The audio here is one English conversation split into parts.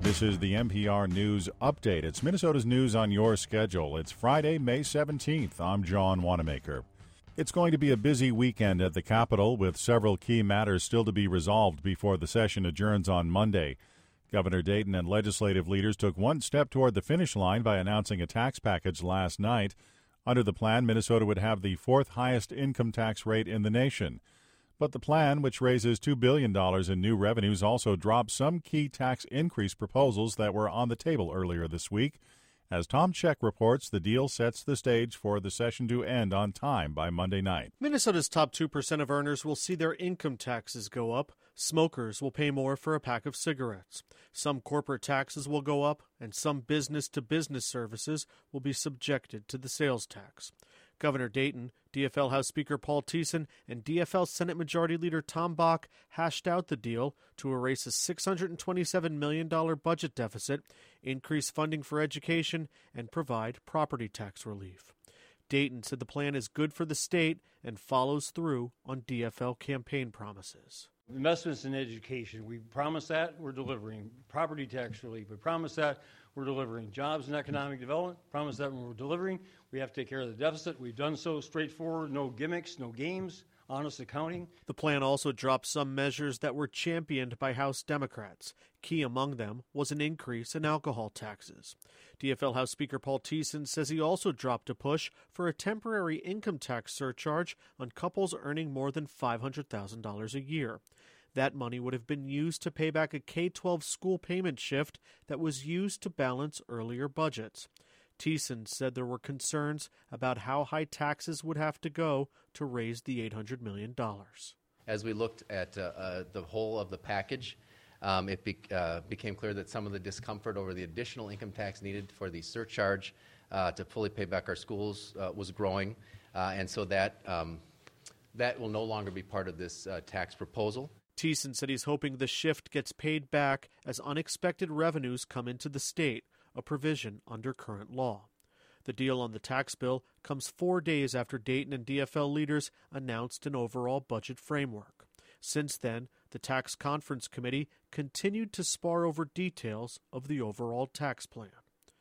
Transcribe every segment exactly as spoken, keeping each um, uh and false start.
This is the N P R News Update. It's Minnesota's news on your schedule. It's Friday, May seventeenth. I'm John Wanamaker. It's going to be a busy weekend at the Capitol, with several key matters still to be resolved before the session adjourns on Monday. Governor Dayton and legislative leaders took one step toward the finish line by announcing a tax package last night. Under the plan, Minnesota would have the fourth highest income tax rate in the nation. But the plan, which raises two billion dollars in new revenues, also drops some key tax increase proposals that were on the table earlier this week. As Tom Check reports, the deal sets the stage for the session to end on time by Monday night. Minnesota's top two percent of earners will see their income taxes go up. Smokers will pay more for a pack of cigarettes. Some corporate taxes will go up, and some business-to-business services will be subjected to the sales tax. Governor Dayton, D F L House Speaker Paul Thiessen, and D F L Senate Majority Leader Tom Bach hashed out the deal to erase a six hundred twenty-seven million dollars budget deficit, increase funding for education, and provide property tax relief. Dayton said the plan is good for the state and follows through on D F L campaign promises. Investments in education, we promised that, we're delivering. Property tax relief, we promised that, we're delivering. Jobs and economic development, promised that, we're delivering. We have to take care of the deficit. We've done so straightforward, no gimmicks, no games, honest accounting. The plan also dropped some measures that were championed by House Democrats. Key among them was an increase in alcohol taxes. D F L House Speaker Paul Thiessen says he also dropped a push for a temporary income tax surcharge on couples earning more than five hundred thousand dollars a year. That money would have been used to pay back a K twelve school payment shift that was used to balance earlier budgets. Thiessen said there were concerns about how high taxes would have to go to raise the eight hundred million dollars. As we looked at uh, uh, the whole of the package, um, it be, uh, became clear that some of the discomfort over the additional income tax needed for the surcharge uh, to fully pay back our schools uh, was growing, uh, and so that um, that will no longer be part of this uh, tax proposal. Thiessen said he's hoping the shift gets paid back as unexpected revenues come into the state, a provision under current law. The deal on the tax bill comes four days after Dayton and D F L leaders announced an overall budget framework. Since then, the Tax Conference Committee continued to spar over details of the overall tax plan.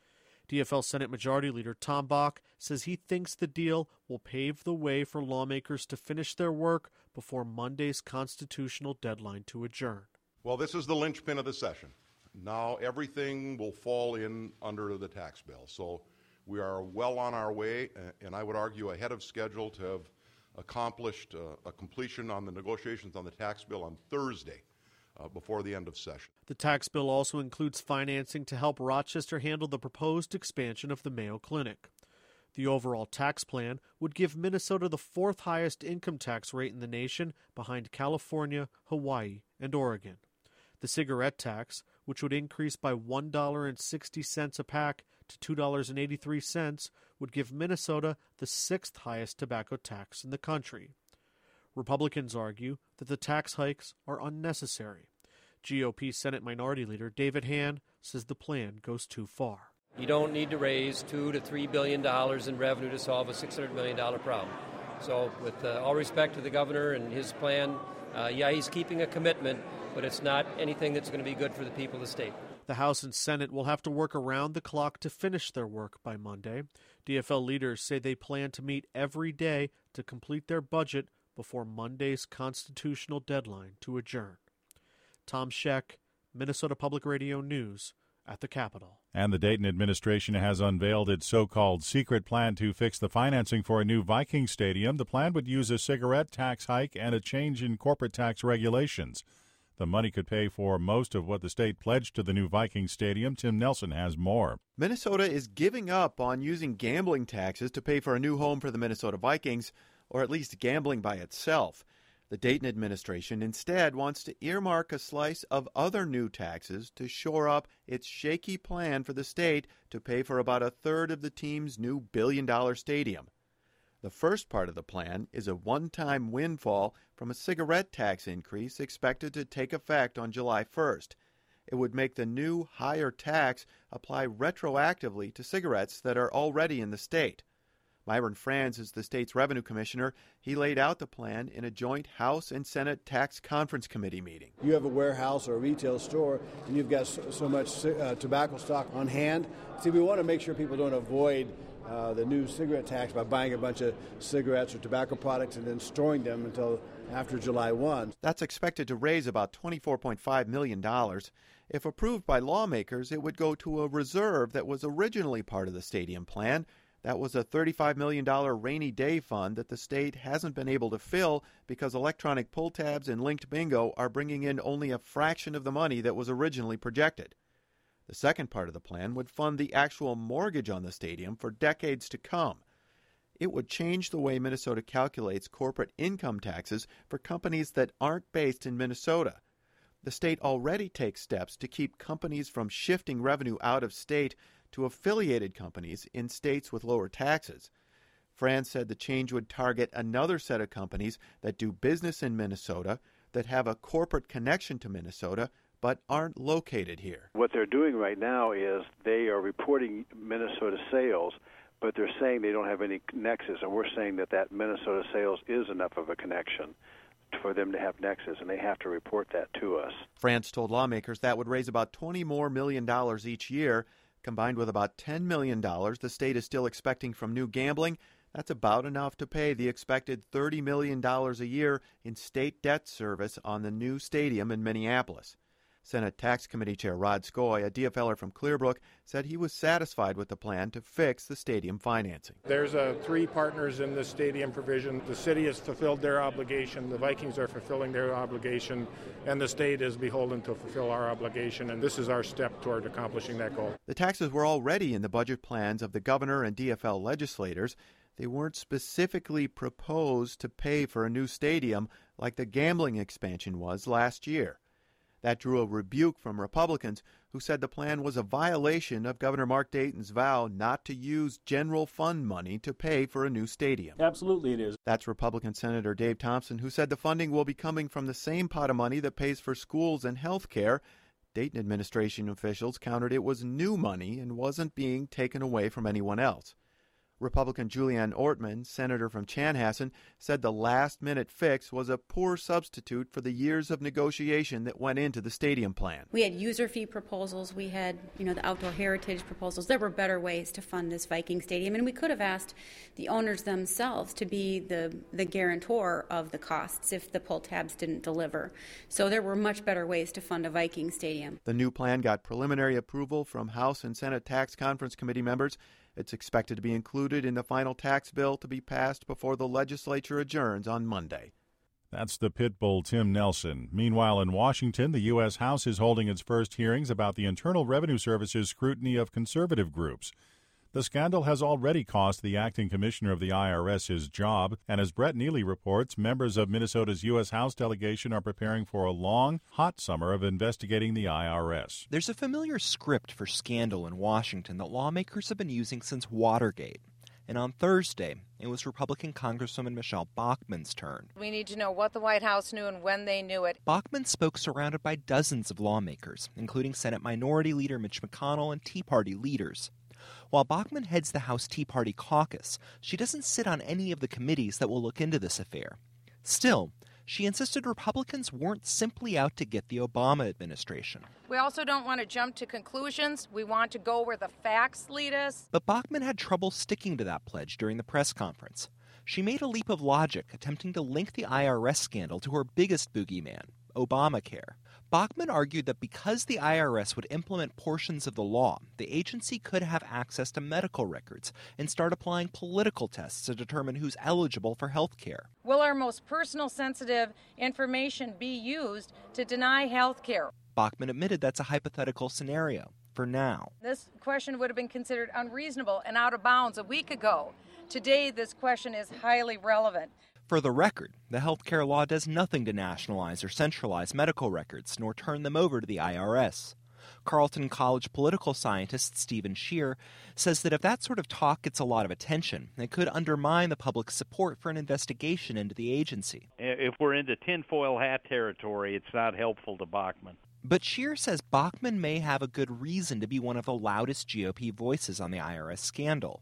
D F L Senate Majority Leader Tom Bach says he thinks the deal will pave the way for lawmakers to finish their work before Monday's constitutional deadline to adjourn. Well, this is the linchpin of the session. Now everything will fall in under the tax bill. So we are well on our way, and I would argue ahead of schedule to have accomplished uh, a completion on the negotiations on the tax bill on Thursday uh, before the end of session. The tax bill also includes financing to help Rochester handle the proposed expansion of the Mayo Clinic. The overall tax plan would give Minnesota the fourth highest income tax rate in the nation, behind California, Hawaii, and Oregon. The cigarette tax, which would increase by one dollar and sixty cents a pack to two dollars and eighty-three cents, would give Minnesota the sixth highest tobacco tax in the country. Republicans argue that the tax hikes are unnecessary. G O P Senate Minority Leader David Hann says the plan goes too far. You don't need to raise two to three billion dollars in revenue to solve a six hundred million dollars problem. So, with uh, all respect to the governor and his plan, uh, yeah, he's keeping a commitment, but it's not anything that's going to be good for the people of the state. The House and Senate will have to work around the clock to finish their work by Monday. D F L leaders say they plan to meet every day to complete their budget before Monday's constitutional deadline to adjourn. Tom Scheck, Minnesota Public Radio News, at the Capitol. And the Dayton administration has unveiled its so-called secret plan to fix the financing for a new Viking stadium. The plan would use a cigarette tax hike and a change in corporate tax regulations. The money could pay for most of what the state pledged to the new Viking stadium. Tim Nelson has more. Minnesota is giving up on using gambling taxes to pay for a new home for the Minnesota Vikings, or at least gambling by itself. The Dayton administration instead wants to earmark a slice of other new taxes to shore up its shaky plan for the state to pay for about a third of the team's new billion-dollar stadium. The first part of the plan is a one-time windfall from a cigarette tax increase expected to take effect on July first. It would make the new higher tax apply retroactively to cigarettes that are already in the state. Myron Franz is the state's revenue commissioner. He laid out the plan in a joint House and Senate Tax Conference Committee meeting. You have a warehouse or a retail store, and you've got so, so much uh, tobacco stock on hand. See, we want to make sure people don't avoid uh, the new cigarette tax by buying a bunch of cigarettes or tobacco products and then storing them until after July first. That's expected to raise about twenty-four point five million dollars. If approved by lawmakers, it would go to a reserve that was originally part of the stadium plan. That was a thirty-five million dollars rainy day fund that the state hasn't been able to fill because electronic pull tabs and linked bingo are bringing in only a fraction of the money that was originally projected. The second part of the plan would fund the actual mortgage on the stadium for decades to come. It would change the way Minnesota calculates corporate income taxes for companies that aren't based in Minnesota. The state already takes steps to keep companies from shifting revenue out of state to affiliated companies in states with lower taxes. Franz said the change would target another set of companies that do business in Minnesota, that have a corporate connection to Minnesota, but aren't located here. What they're doing right now is they are reporting Minnesota sales, but they're saying they don't have any nexus, and we're saying that that Minnesota sales is enough of a connection for them to have nexus, and they have to report that to us. Franz told lawmakers that would raise about twenty more million dollars each year. Combined with about ten million dollars the state is still expecting from new gambling, that's about enough to pay the expected thirty million dollars a year in state debt service on the new stadium in Minneapolis. Senate Tax Committee Chair Rod Skoy, a D F L er from Clearbrook, said he was satisfied with the plan to fix the stadium financing. There's uh, three partners in the stadium provision. The city has fulfilled their obligation, the Vikings are fulfilling their obligation, and the state is beholden to fulfill our obligation, and this is our step toward accomplishing that goal. The taxes were already in the budget plans of the governor and D F L legislators. They weren't specifically proposed to pay for a new stadium like the gambling expansion was last year. That drew a rebuke from Republicans who said the plan was a violation of Governor Mark Dayton's vow not to use general fund money to pay for a new stadium. Absolutely it is. That's Republican Senator Dave Thompson, who said the funding will be coming from the same pot of money that pays for schools and health care. Dayton administration officials countered it was new money and wasn't being taken away from anyone else. Republican Julianne Ortman, senator from Chanhassen, said the last-minute fix was a poor substitute for the years of negotiation that went into the stadium plan. We had user fee proposals. We had, you know, the outdoor heritage proposals. There were better ways to fund this Viking stadium, and we could have asked the owners themselves to be the, the guarantor of the costs if the pull tabs didn't deliver. So there were much better ways to fund a Viking stadium. The new plan got preliminary approval from House and Senate Tax Conference Committee members. It's expected to be included in the final tax bill to be passed before the legislature adjourns on Monday. That's the Pitbull Tim Nelson. Meanwhile, in Washington, the U S House is holding its first hearings about the Internal Revenue Service's scrutiny of conservative groups. The scandal has already cost the acting commissioner of the I R S his job, and as Brett Neely reports, members of Minnesota's U S House delegation are preparing for a long, hot summer of investigating the I R S. There's a familiar script for scandal in Washington that lawmakers have been using since Watergate. And on Thursday, it was Republican Congresswoman Michelle Bachmann's turn. We need to know what the White House knew and when they knew it. Bachmann spoke surrounded by dozens of lawmakers, including Senate Minority Leader Mitch McConnell and Tea Party leaders. While Bachmann heads the House Tea Party caucus, she doesn't sit on any of the committees that will look into this affair. Still, she insisted Republicans weren't simply out to get the Obama administration. We also don't want to jump to conclusions. We want to go where the facts lead us. But Bachmann had trouble sticking to that pledge during the press conference. She made a leap of logic, attempting to link the I R S scandal to her biggest boogeyman, Obamacare. Bachmann argued that because the I R S would implement portions of the law, the agency could have access to medical records and start applying political tests to determine who's eligible for health care. Will our most personal sensitive information be used to deny health care? Bachmann admitted that's a hypothetical scenario for now. This question would have been considered unreasonable and out of bounds a week ago. Today, this question is highly relevant. For the record, the health care law does nothing to nationalize or centralize medical records, nor turn them over to the I R S. Carleton College political scientist Stephen Scheer says that if that sort of talk gets a lot of attention, it could undermine the public's support for an investigation into the agency. If we're into tinfoil hat territory, it's not helpful to Bachmann. But Scheer says Bachmann may have a good reason to be one of the loudest G O P voices on the I R S scandal.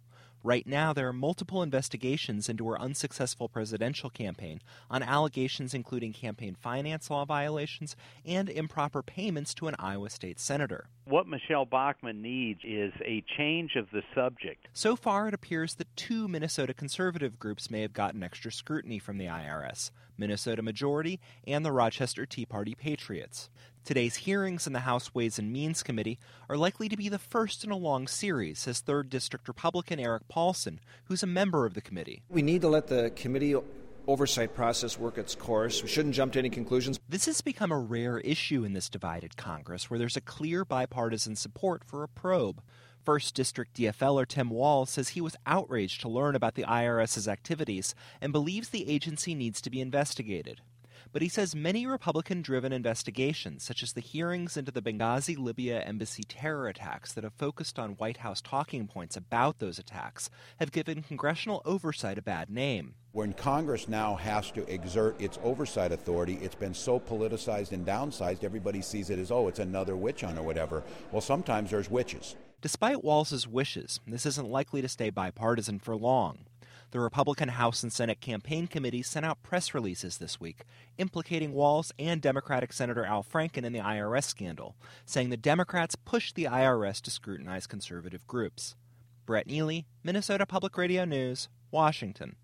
Right now, there are multiple investigations into her unsuccessful presidential campaign on allegations including campaign finance law violations and improper payments to an Iowa state senator. What Michelle Bachmann needs is a change of the subject. So far, it appears that two Minnesota conservative groups may have gotten extra scrutiny from the I R S, Minnesota Majority and the Rochester Tea Party Patriots. Today's hearings in the House Ways and Means Committee are likely to be the first in a long series, says third District Republican Eric Paulson, who's a member of the committee. We need to let the committee oversight process work its course. We shouldn't jump to any conclusions. This has become a rare issue in this divided Congress, where there's a clear bipartisan support for a probe. First District D F L er Tim Walz says he was outraged to learn about the I R S's activities and believes the agency needs to be investigated. But he says many Republican-driven investigations, such as the hearings into the Benghazi, Libya embassy terror attacks that have focused on White House talking points about those attacks, have given congressional oversight a bad name. When Congress now has to exert its oversight authority, it's been so politicized and downsized, everybody sees it as, oh, it's another witch hunt or whatever. Well, sometimes there's witches. Despite Walz's wishes, this isn't likely to stay bipartisan for long. The Republican House and Senate campaign committees sent out press releases this week implicating Walz and Democratic Senator Al Franken in the I R S scandal, saying the Democrats pushed the I R S to scrutinize conservative groups. Brett Neely, Minnesota Public Radio News, Washington.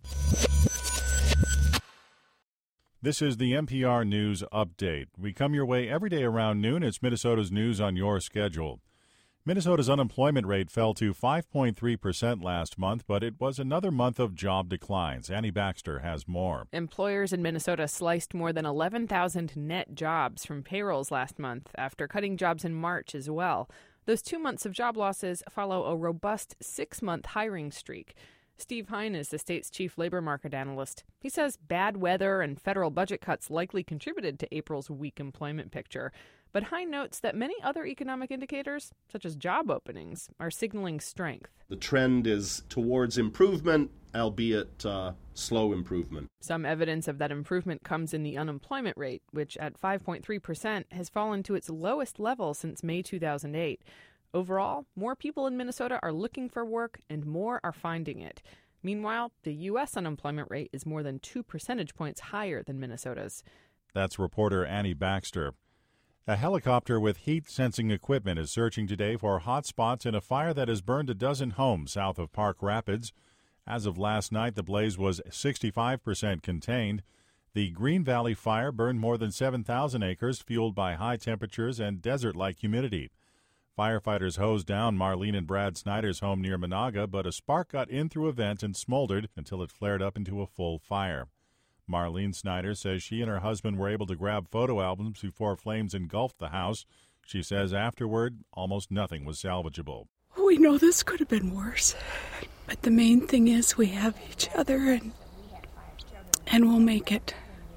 This is the N P R News Update. We come your way every day around noon. It's Minnesota's news on your schedule. Minnesota's unemployment rate fell to five point three percent last month, but it was another month of job declines. Annie Baxter has more. Employers in Minnesota sliced more than eleven thousand net jobs from payrolls last month after cutting jobs in March as well. Those two months of job losses follow a robust six-month hiring streak. Steve Hein is the state's chief labor market analyst. He says bad weather and federal budget cuts likely contributed to April's weak employment picture. But Hein notes that many other economic indicators, such as job openings, are signaling strength. The trend is towards improvement, albeit uh, slow improvement. Some evidence of that improvement comes in the unemployment rate, which at five point three percent has fallen to its lowest level since May two thousand eight. Overall, more people in Minnesota are looking for work and more are finding it. Meanwhile, the U S unemployment rate is more than two percentage points higher than Minnesota's. That's reporter Annie Baxter. A helicopter with heat-sensing equipment is searching today for hot spots in a fire that has burned a dozen homes south of Park Rapids. As of last night, the blaze was sixty-five percent contained. The Green Valley fire burned more than seven thousand acres, fueled by high temperatures and desert-like humidity. Firefighters hosed down Marlene and Brad Snyder's home near Monaga, but a spark got in through a vent and smoldered until it flared up into a full fire. Marlene Snyder says she and her husband were able to grab photo albums before flames engulfed the house. She says afterward, almost nothing was salvageable. We know this could have been worse, but the main thing is we have each other, and, and we'll make it.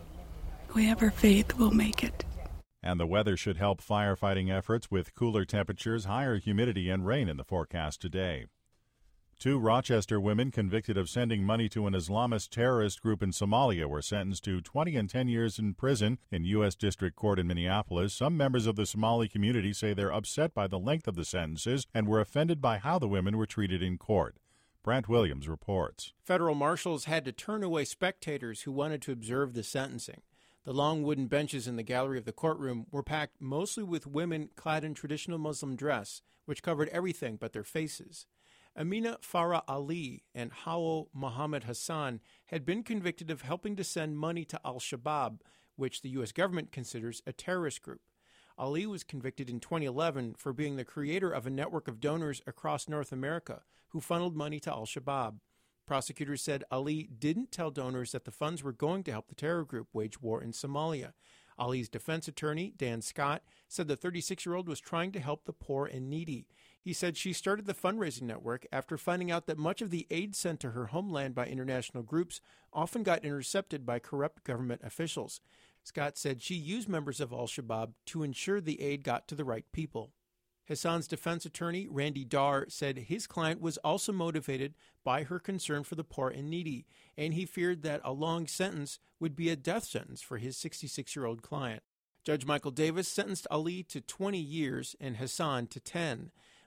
We have our faith, we'll make it. And the weather should help firefighting efforts with cooler temperatures, higher humidity, and rain in the forecast today. Two Rochester women convicted of sending money to an Islamist terrorist group in Somalia were sentenced to twenty and ten years in prison in U S District Court in Minneapolis. Some members of the Somali community say they're upset by the length of the sentences and were offended by how the women were treated in court. Brant Williams reports. Federal marshals had to turn away spectators who wanted to observe the sentencing. The long wooden benches in the gallery of the courtroom were packed mostly with women clad in traditional Muslim dress, which covered everything but their faces. Amina Farah Ali and Hawwa Mohammed Hassan had been convicted of helping to send money to al-Shabaab, which the U S government considers a terrorist group. Ali was convicted in twenty eleven for being the creator of a network of donors across North America who funneled money to al-Shabaab. Prosecutors said Ali didn't tell donors that the funds were going to help the terror group wage war in Somalia. Ali's defense attorney, Dan Scott, said the thirty-six-year-old was trying to help the poor and needy. He said she started the fundraising network after finding out that much of the aid sent to her homeland by international groups often got intercepted by corrupt government officials. Scott said she used members of al-Shabaab to ensure the aid got to the right people. Hassan's defense attorney, Randy Dar, said his client was also motivated by her concern for the poor and needy, and he feared that a long sentence would be a death sentence for his sixty-six-year-old client. Judge Michael Davis sentenced Ali to twenty years and Hassan to ten.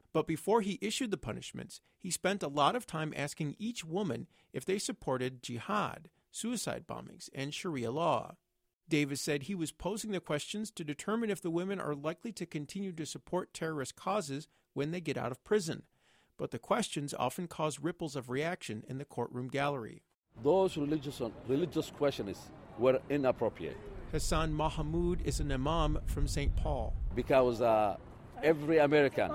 But before he issued the punishments, he spent a lot of time asking each woman if they supported jihad, suicide bombings, and Sharia law. Davis said he was posing the questions to determine if the women are likely to continue to support terrorist causes when they get out of prison. But the questions often cause ripples of reaction in the courtroom gallery. Those religious, religious questions were inappropriate. Hassan Mahmoud is an imam from Saint Paul. Because uh, every American,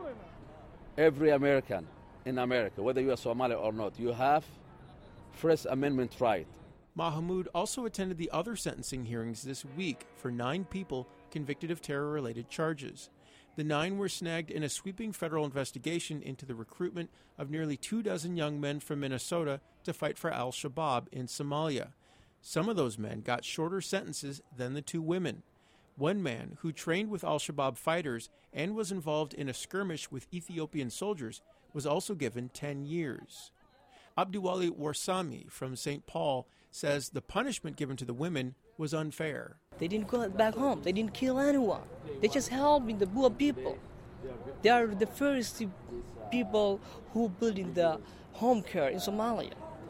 every American in America, whether you are Somali or not, you have First Amendment right. Mahmoud also attended the other sentencing hearings this week for nine people convicted of terror-related charges. The nine were snagged in a sweeping federal investigation into the recruitment of nearly two dozen young men from Minnesota to fight for al-Shabaab in Somalia. Some of those men got shorter sentences than the two women. One man, who trained with al-Shabaab fighters and was involved in a skirmish with Ethiopian soldiers, was also given ten years. Abdiwali Warsami from Saint Paul says the punishment given to the women was unfair. They didn't go back home. They didn't kill anyone. They just helped the poor people. They are the first people who built in the home care in Somalia.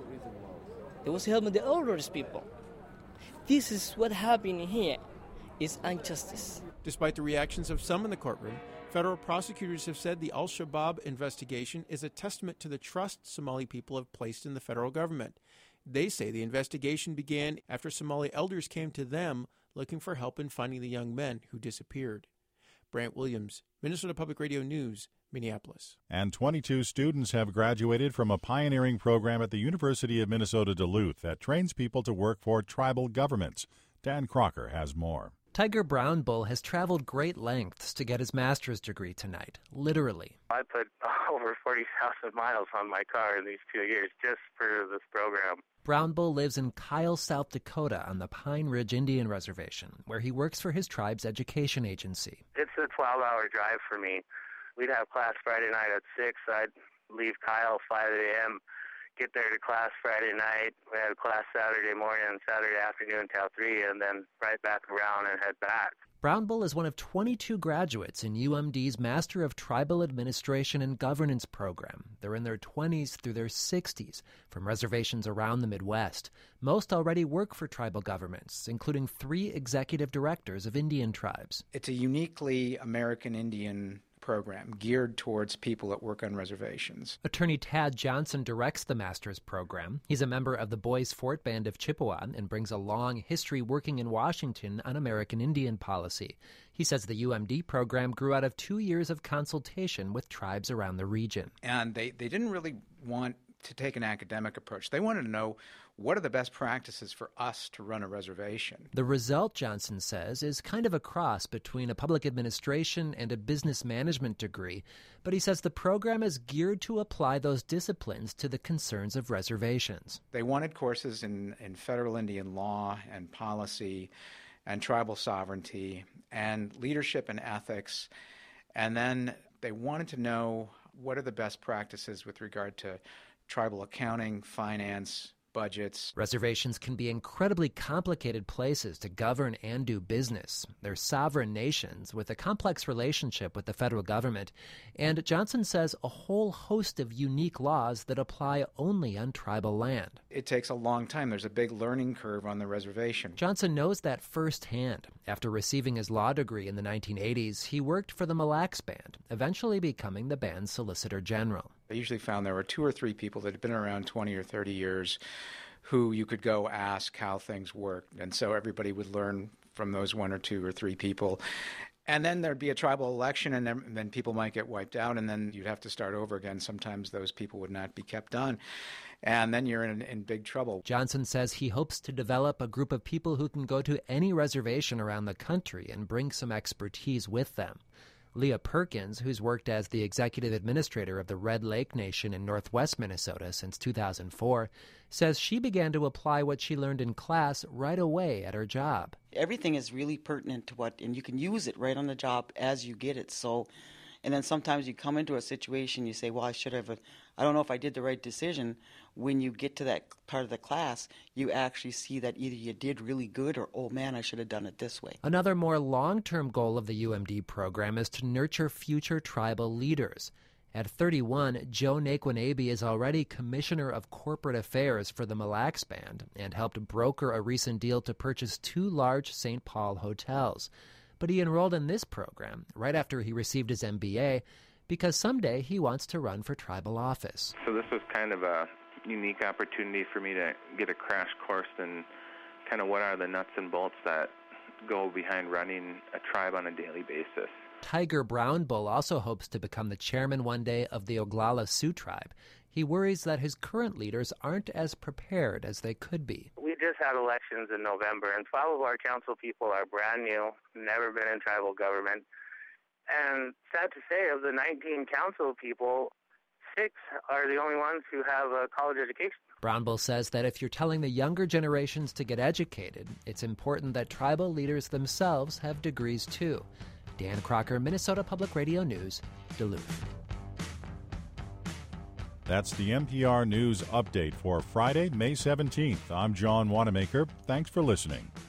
They was helping the oldest people. This is what happened here. It's injustice. Despite the reactions of some in the courtroom, federal prosecutors have said the al-Shabaab investigation is a testament to the trust Somali people have placed in the federal government. They say the investigation began after Somali elders came to them looking for help in finding the young men who disappeared. Brant Williams, Minnesota Public Radio News, Minneapolis. And twenty-two students have graduated from a pioneering program at the University of Minnesota Duluth that trains people to work for tribal governments. Dan Crocker has more. Tiger Brown Bull has traveled great lengths to get his master's degree tonight, literally. I put over forty thousand miles on my car in these two years just for this program. Brown Bull lives in Kyle, South Dakota on the Pine Ridge Indian Reservation, where he works for his tribe's education agency. It's a twelve-hour drive for me. We'd have class Friday night at six. I'd leave Kyle five a.m., get there to class Friday night. We had a class Saturday morning and Saturday afternoon till three, and then right back around and head back. Brown Bull is one of twenty-two graduates in U M D's Master of Tribal Administration and Governance program. They're in their twenties through their sixties from reservations around the Midwest. Most already work for tribal governments, including three executive directors of Indian tribes. It's a uniquely American Indian program geared towards people that work on reservations. Attorney Tad Johnson directs the master's program. He's a member of the Boys Fort Band of Chippewa and brings a long history working in Washington on American Indian policy. He says the U M D program grew out of two years of consultation with tribes around the region. And they, they didn't really want to take an academic approach. They wanted to know what are the best practices for us to run a reservation. The result, Johnson says, is kind of a cross between a public administration and a business management degree, but he says the program is geared to apply those disciplines to the concerns of reservations. They wanted courses in, in federal Indian law and policy and tribal sovereignty and leadership and ethics, and then they wanted to know what are the best practices with regard to tribal accounting, finance, budgets. Reservations can be incredibly complicated places to govern and do business. They're sovereign nations with a complex relationship with the federal government. And Johnson says a whole host of unique laws that apply only on tribal land. It takes a long time. There's a big learning curve on the reservation. Johnson knows that firsthand. After receiving his law degree in the nineteen eighties, he worked for the Mille Lacs Band, eventually becoming the band's Solicitor General. I usually found there were two or three people that had been around twenty or thirty years who you could go ask how things worked. And so everybody would learn from those one or two or three people. And then there'd be a tribal election, and then people might get wiped out, and then you'd have to start over again. Sometimes those people would not be kept on, and then you're in, in big trouble. Johnson says he hopes to develop a group of people who can go to any reservation around the country and bring some expertise with them. Leah Perkins, who's worked as the executive administrator of the Red Lake Nation in northwest Minnesota since two thousand four, says she began to apply what she learned in class right away at her job. Everything is really pertinent to what, and you can use it right on the job as you get it. So And then sometimes you come into a situation, you say, well, I should have, I don't know if I did the right decision. When you get to that part of the class, you actually see that either you did really good or, oh man, I should have done it this way. Another more long-term goal of the U M D program is to nurture future tribal leaders. At thirty-one, Joe Naquinabe is already Commissioner of Corporate Affairs for the Mille Lacs Band and helped broker a recent deal to purchase two large Saint Paul hotels. But he enrolled in this program right after he received his M B A because someday he wants to run for tribal office. So this was kind of a unique opportunity for me to get a crash course in kind of what are the nuts and bolts that go behind running a tribe on a daily basis. Tiger Brown Bull also hopes to become the chairman one day of the Oglala Sioux tribe. He worries that his current leaders aren't as prepared as they could be. We just had elections in November, and five of our council people are brand new, never been in tribal government. And sad to say, of the nineteen council people, six are the only ones who have a college education. Brown Bull says that if you're telling the younger generations to get educated, it's important that tribal leaders themselves have degrees too. Dan Crocker, Minnesota Public Radio News, Duluth. That's the N P R News Update for Friday, May seventeenth. I'm John Wanamaker. Thanks for listening.